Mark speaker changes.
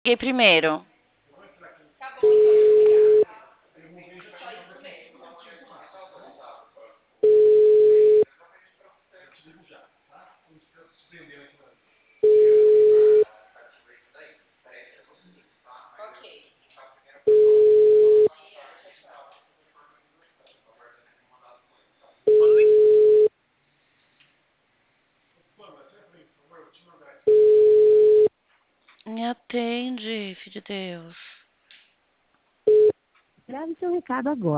Speaker 1: Liguei primeiro. Me atende, filho de Deus.
Speaker 2: Grave seu recado agora.